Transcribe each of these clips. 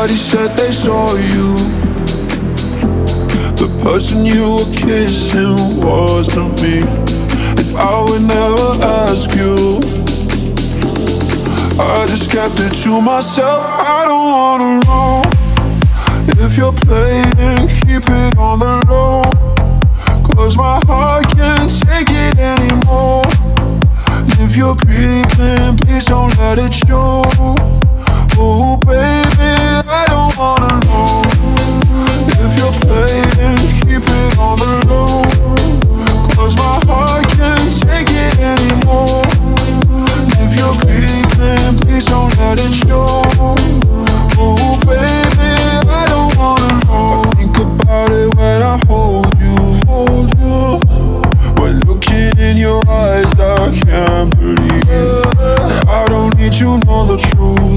Somebody said they saw you. The person you were kissing wasn't me, and I would never ask you. I just kept it to myself. I don't wanna know if you're playing, keep it on the low, 'cause my heart can't take it anymore. If you're creeping, please don't let it show. Oh baby, I don't wanna know if you're playing, keep it on the low, 'cause my heart can't take it anymore. If you're creeping, please don't let it show. Oh baby, I don't wanna know. I think about it when I hold you. When looking in your eyes, I can't believe that I don't need you, know the truth.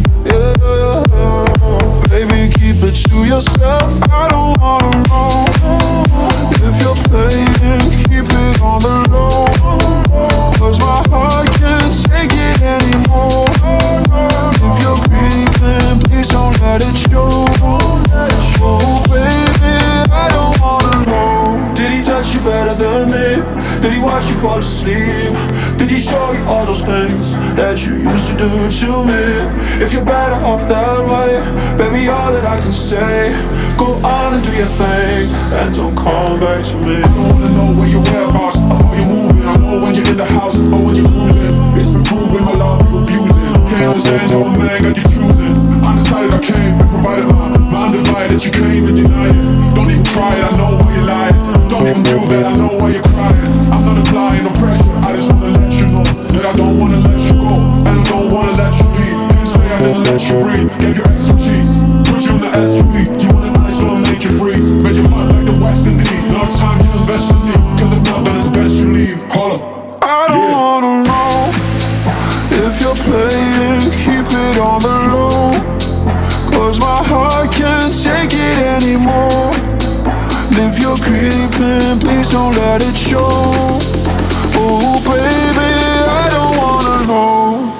Baby, keep it to yourself. I don't wanna know if you're playing, keep it on the low, 'cause my heart can't take it anymore. If you're creeping, please don't let it show. Oh baby, I don't wanna know. Did he touch you better than me? Did he watch you fall asleep? Did he show you all those things that you used to do to me? If you're better off that way, baby, all that I can say, go on and do your thing, and don't come back to me. I don't wanna know where your whereabouts, I how you're moving. I know when you're in the house or when you're cruising. It's been proven my love you abusing. Can't understand how a man got you choosing. Undecided I came and provided my undivided. You can't even deny it. Don't even try it, I know why you lied. Don't even do that, I know why you're crying. I'm not applying no pressure, I just wanna let you know that I don't wanna let you go, and I don't wanna let you leave. Didn't say I didn't let you breathe, gave you expertise, put you in the SUV. You want a nice one, made you free, made your heart like the West Indies. Now it's time you invest in me, 'cause if not, then it's best you leave. Hold up. I don't wanna know if you're playing, keep it on the low, 'cause my heart can't take it anymore. If you're creeping, please don't let it show. Oh baby, I don't wanna know.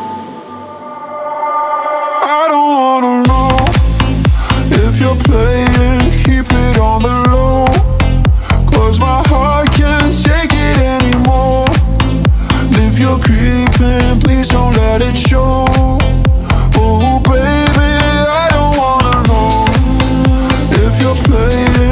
I don't wanna know if you're playing, keep it on the low, 'cause my heart can't take it anymore. If you're creeping, please don't let it show. Oh baby, I don't wanna know if you're playing.